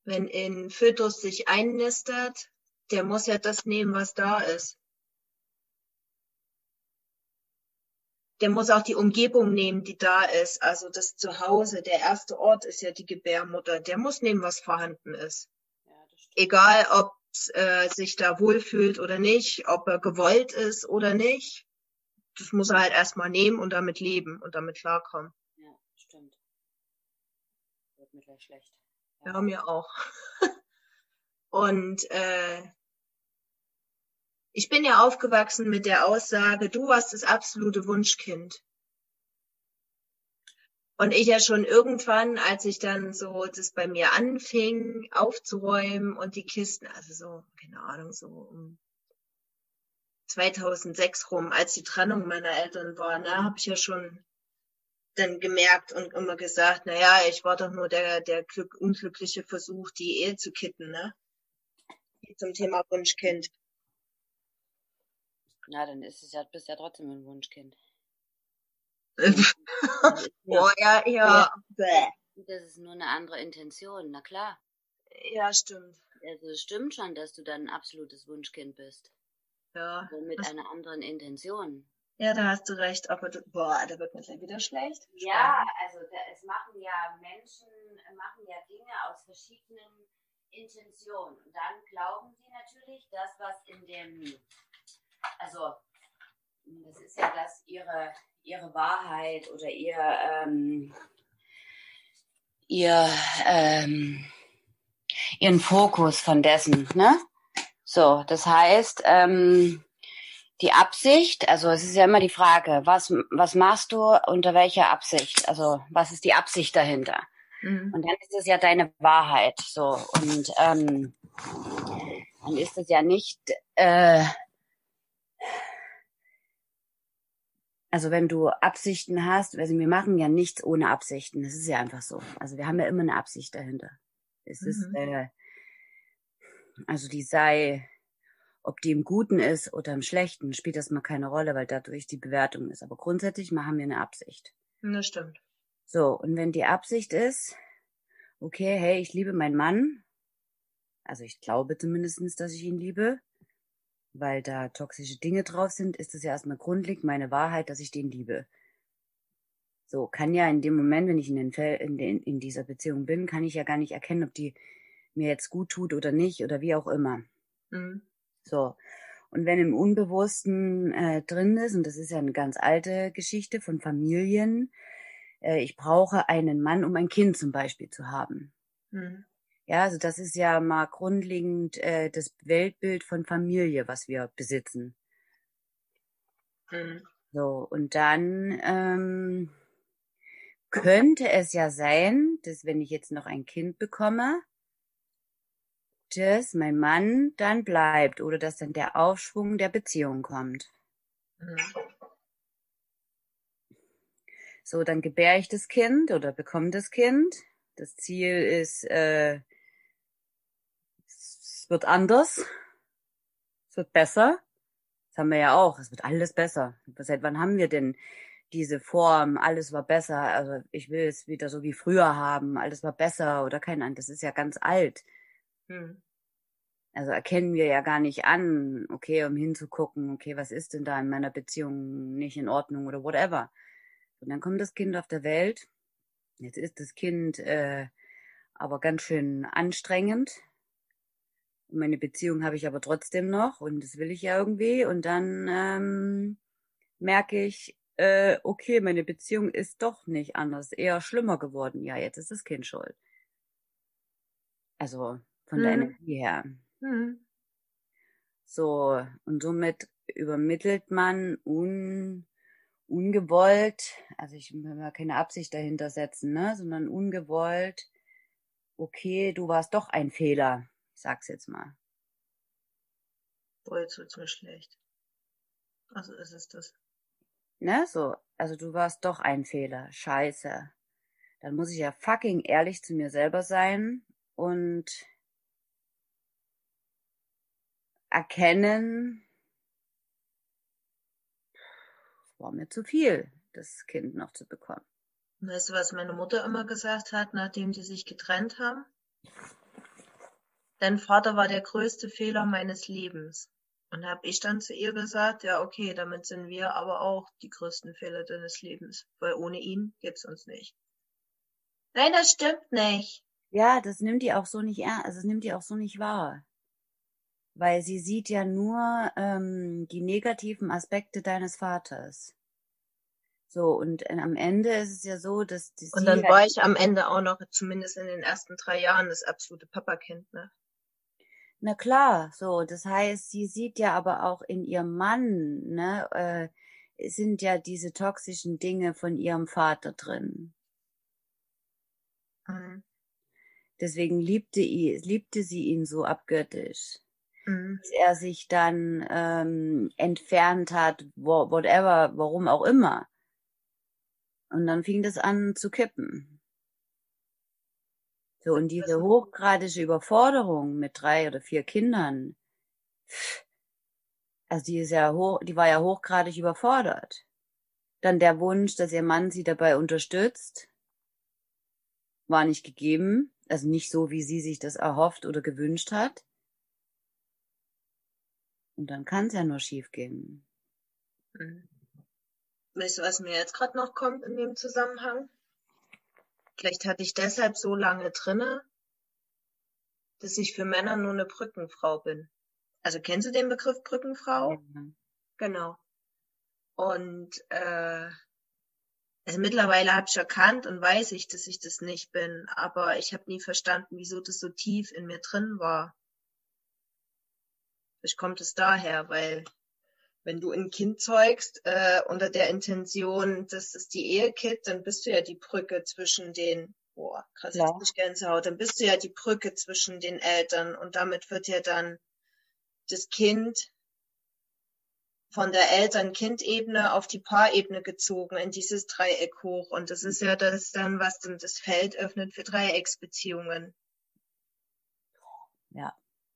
wenn ein Fötus sich einnistet, der muss ja das nehmen, was da ist. Der muss auch die Umgebung nehmen, die da ist. Also das Zuhause, der erste Ort ist ja die Gebärmutter. Der muss nehmen, was vorhanden ist. Ja, das stimmt. Egal, ob sich da wohlfühlt oder nicht, ob er gewollt ist oder nicht. Das muss er halt erstmal nehmen und damit leben und damit klarkommen. Ja, stimmt. Wird mir gleich schlecht. Ja, mir auch. Und ich bin ja aufgewachsen mit der Aussage, du warst das absolute Wunschkind. Und ich ja schon irgendwann, als ich dann so das bei mir anfing aufzuräumen und die Kisten, also so, keine Ahnung, so um 2006 rum, als die Trennung meiner Eltern war, ne, habe ich ja schon dann gemerkt und immer gesagt, naja, ich war doch nur der unglückliche Versuch, die Ehe zu kitten, ne? Zum Thema Wunschkind. Na, dann ist es ja, bist ja trotzdem ein Wunschkind. Oh, ja. Das ist nur eine andere Intention, na klar. Ja, stimmt. Also es stimmt schon, dass du dann ein absolutes Wunschkind bist. Ja. Aber mit einer anderen Intention. Ja, da hast du recht, aber da wird mir gleich wieder schlecht. Ja, also es machen ja Menschen, Dinge aus verschiedenen Intentionen. Und dann glauben sie natürlich, das, was in dem, also das ist ja das ihre Wahrheit oder ihren Fokus von dessen, ne? So, das heißt, die Absicht, also es ist ja immer die Frage, was machst du unter welcher Absicht? Also was ist die Absicht dahinter? Mhm. Und dann ist es ja deine Wahrheit, so. Und dann ist es ja nicht, also wenn du Absichten hast, also wir machen ja nichts ohne Absichten, das ist ja einfach so. Also wir haben ja immer eine Absicht dahinter. Es ist, also die sei, ob die im Guten ist oder im Schlechten, spielt das mal keine Rolle, weil dadurch die Bewertung ist. Aber grundsätzlich machen wir eine Absicht. Das stimmt. So, und wenn die Absicht ist, okay, hey, ich liebe meinen Mann, also ich glaube zumindestens, dass ich ihn liebe, weil da toxische Dinge drauf sind, ist es ja erstmal grundlegend meine Wahrheit, dass ich den liebe. So, kann ja in dem Moment, wenn ich in dieser Beziehung bin, kann ich ja gar nicht erkennen, ob die mir jetzt gut tut oder nicht oder wie auch immer. Mhm. So, und wenn im Unbewussten drin ist, und das ist ja eine ganz alte Geschichte von Familien, ich brauche einen Mann, um ein Kind zum Beispiel zu haben. Mhm. Ja, also das ist ja mal grundlegend das Weltbild von Familie, was wir besitzen. Mhm. So, und dann könnte es ja sein, dass wenn ich jetzt noch ein Kind bekomme, dass mein Mann dann bleibt oder dass dann der Aufschwung der Beziehung kommt. Mhm. So, dann gebäre ich das Kind oder bekomme das Kind. Das Ziel ist, es wird anders, es wird besser. Das haben wir ja auch, es wird alles besser. Seit wann haben wir denn diese Form, alles war besser, also ich will es wieder so wie früher haben, alles war besser oder keine Ahnung, das ist ja ganz alt. Hm. Also erkennen wir ja gar nicht an, okay, um hinzugucken, okay, was ist denn da in meiner Beziehung nicht in Ordnung oder whatever. Und dann kommt das Kind auf der Welt. Jetzt ist das Kind aber ganz schön anstrengend. Und meine Beziehung habe ich aber trotzdem noch und das will ich ja irgendwie. Und dann merke ich, okay, meine Beziehung ist doch nicht anders, eher schlimmer geworden. Ja, jetzt ist das Kind schuld. Also von der Energie her. Mhm. So, und somit übermittelt man ungewollt, also ich will mal keine Absicht dahinter setzen, ne, sondern ungewollt, okay, du warst doch ein Fehler, ich sag's jetzt mal. Boah, jetzt wird's mir schlecht. Also ist es das. Ne, so, also du warst doch ein Fehler, scheiße. Dann muss ich ja fucking ehrlich zu mir selber sein und erkennen, es war mir zu viel, das Kind noch zu bekommen. Weißt du, was meine Mutter immer gesagt hat, nachdem die sich getrennt haben? dein Vater war der größte Fehler meines Lebens. Und habe ich dann zu ihr gesagt, ja, okay, damit sind wir aber auch die größten Fehler deines Lebens, weil ohne ihn gibt's uns nicht. Nein, das stimmt nicht. Ja, das nimmt die auch so nicht also das nimmt die auch so nicht wahr. Weil sie sieht ja nur die negativen Aspekte deines Vaters. So, und am Ende ist es ja so, dass Und sie dann halt, war ich am Ende auch noch, zumindest in den ersten 3 Jahren, das absolute Papakind, ne? na klar, so, das heißt, sie sieht ja aber auch in ihrem Mann, ne, sind ja diese toxischen Dinge von ihrem Vater drin. Mhm. Deswegen liebte sie ihn so abgöttisch, Mhm. dass er sich dann entfernt hat, whatever, warum auch immer. Und dann fing das an zu kippen. So, und diese hochgradige Überforderung mit 3 oder 4 Kindern, also die war ja hochgradig überfordert. Dann der Wunsch, dass ihr Mann sie dabei unterstützt, war nicht gegeben. Also nicht so, wie sie sich das erhofft oder gewünscht hat. Und dann kann es ja nur schief gehen. Mhm. Weißt du, was mir jetzt gerade noch kommt in dem Zusammenhang? Vielleicht hatte ich deshalb so lange drinne, dass ich für Männer nur eine Brückenfrau bin. Also kennst du den Begriff Ja. Brückenfrau? Genau. Und also mittlerweile habe ich erkannt und weiß ich, dass ich das nicht bin, aber ich habe nie verstanden, wieso das so tief in mir drin war. Vielleicht kommt es daher, weil wenn du ein Kind zeugst unter der Intention, dass es die Ehe kittet, dann bist du ja die Brücke zwischen den, boah, krass, jetzt Klar. nicht Gänsehaut, dann bist du ja die Brücke zwischen den Eltern und damit wird ja dann das Kind von der Eltern-Kind-Ebene auf die Paarebene gezogen, in dieses Dreieck hoch. Und das ist ja das dann, was dann das Feld öffnet für Dreiecksbeziehungen. Ja.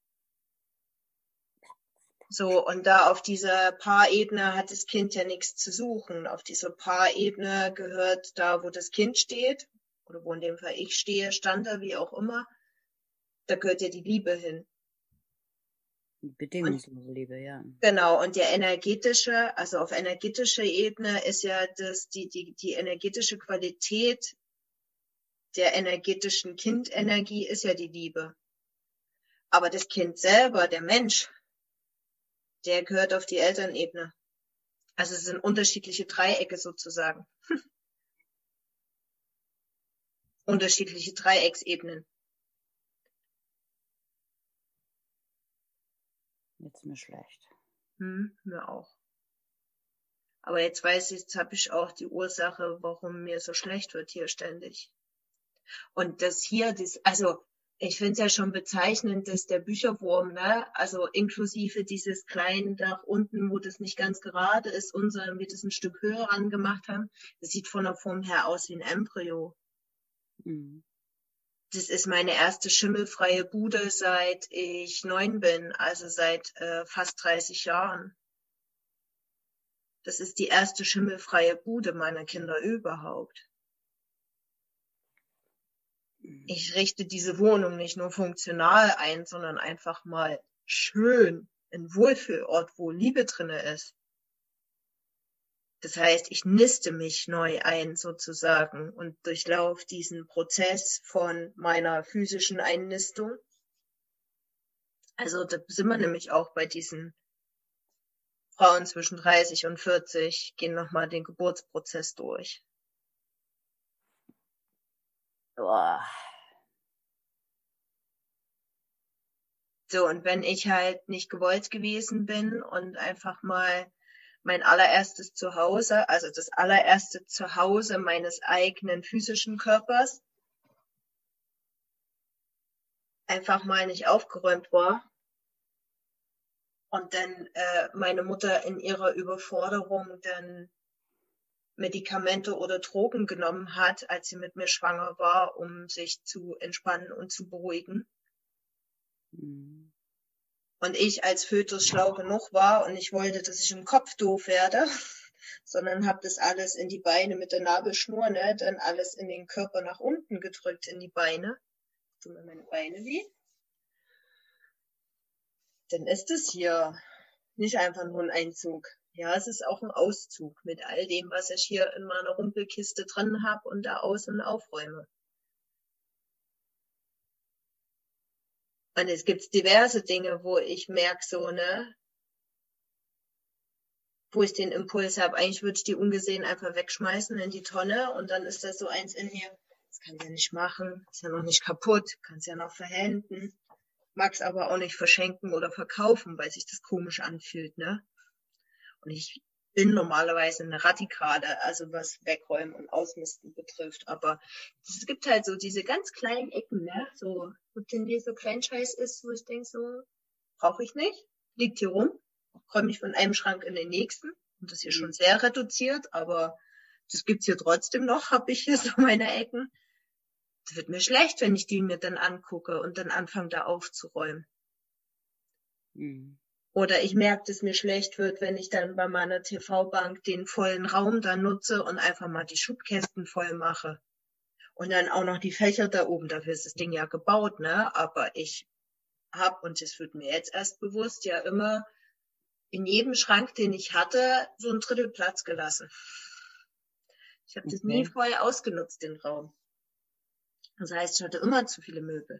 So, und da auf dieser Paarebene hat das Kind ja nichts zu suchen. Auf dieser Paarebene gehört da, wo das Kind steht, oder wo in dem Fall ich stehe, stand da, wie auch immer, da gehört ja die Liebe hin. Und Bedingungslose Liebe, ja. genau, und der energetische, also auf energetischer Ebene ist ja die energetische Qualität der energetischen Kindenergie ist ja die Liebe. Aber das Kind selber, der Mensch, der gehört auf die Elternebene. Also es sind unterschiedliche Dreiecke sozusagen. Unterschiedliche Dreiecksebenen. Jetzt mir schlecht. Mir auch. Aber jetzt weiß ich, jetzt habe ich auch die Ursache, warum mir so schlecht wird hier ständig. Und das hier, also ich finde es ja schon bezeichnend, dass der Bücherwurm, ne, also inklusive dieses kleinen Dach unten, wo das nicht ganz gerade ist, sondern wir das ein Stück höher angemacht haben, das sieht von der Form her aus wie ein Embryo. Mhm. Das ist meine erste schimmelfreie Bude, seit ich 9 bin, also seit fast 30 Jahren. Das ist die erste schimmelfreie Bude meiner Kinder überhaupt. Ich richte diese Wohnung nicht nur funktional ein, sondern einfach mal schön, ein Wohlfühlort, wo Liebe drinne ist. Das heißt, ich niste mich neu ein sozusagen und durchlaufe diesen Prozess von meiner physischen Einnistung. Also da sind wir nämlich auch bei diesen Frauen zwischen 30 und 40, gehen nochmal den Geburtsprozess durch. Boah. So, und wenn ich halt nicht gewollt gewesen bin und einfach mal mein allererstes Zuhause, also das allererste Zuhause meines eigenen physischen Körpers, einfach mal nicht aufgeräumt war und dann meine Mutter in ihrer Überforderung dann Medikamente oder Drogen genommen hat, als sie mit mir schwanger war, um sich zu entspannen und zu beruhigen. Mhm. Und ich als Fötus schlau genug war und nicht wollte, dass ich im Kopf doof werde, sondern habe das alles in die Beine mit der Nabelschnur, ne, dann alles in den Körper nach unten gedrückt in die Beine. Tun mir meine Beine weh. dann ist es hier nicht einfach nur ein Einzug. Ja, es ist auch ein Auszug mit all dem, was ich hier in meiner Rumpelkiste drin habe und da aus- und aufräume. Und es gibt diverse Dinge, wo ich merke so, ne, wo ich den Impuls habe, eigentlich würde ich die ungesehen einfach wegschmeißen in die Tonne und dann ist da so eins in mir, das kannst du ja nicht machen, ist ja noch nicht kaputt, kannst ja noch verhänden, mag's aber auch nicht verschenken oder verkaufen, weil sich das komisch anfühlt, ne? Und ich bin normalerweise eine Radikale, also was Wegräumen und Ausmisten betrifft. Aber es gibt halt so diese ganz kleinen Ecken, ne? So, wo denn hier so Kleinscheiß ist, wo ich denke, so, brauche ich nicht, liegt hier rum, räume ich von einem Schrank in den nächsten. Und das ist hier schon sehr reduziert, aber das gibt's hier trotzdem noch, habe ich hier so meine Ecken. Es wird mir schlecht, wenn ich die mir dann angucke und dann anfange, da aufzuräumen. Mhm. Oder ich merke, dass mir schlecht wird, wenn ich dann bei meiner TV-Bank den vollen Raum da nutze und einfach mal die Schubkästen voll mache. Und dann auch noch die Fächer da oben. Dafür ist das Ding ja gebaut, ne? Aber ich hab, und das wird mir jetzt erst bewusst, ja immer in jedem Schrank, den ich hatte, so ein Drittel Platz gelassen. Ich habe das nie Okay. voll ausgenutzt, den Raum. Das heißt, ich hatte immer zu viele Möbel.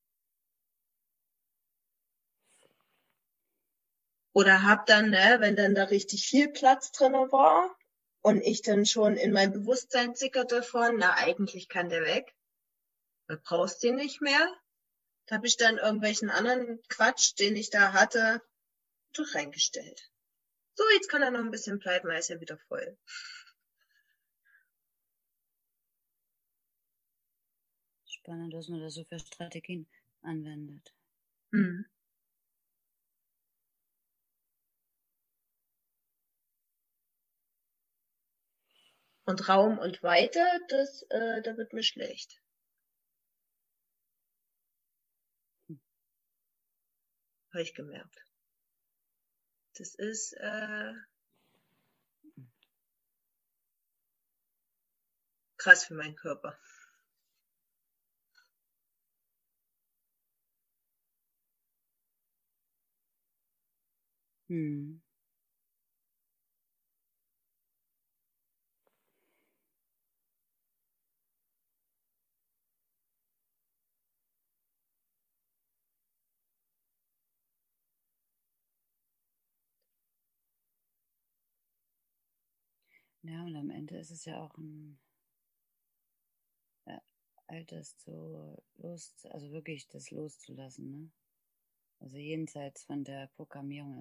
Oder hab dann, ne, wenn dann da richtig viel Platz drinne war und ich dann schon in mein Bewusstsein sickerte von, na, eigentlich kann der weg, du brauchst den nicht mehr. Da habe ich dann irgendwelchen anderen Quatsch, den ich da hatte, so reingestellt. So, jetzt kann er noch ein bisschen bleiben, er ist ja wieder voll. Spannend, dass man das so für Strategien anwendet. Mhm. Und Raum und Weite, da wird mir schlecht. Habe ich gemerkt. Das ist krass für meinen Körper. Hm. Ja, und am Ende ist es ja auch ein altes also wirklich das loszulassen, ne? Also jenseits von der Programmierung.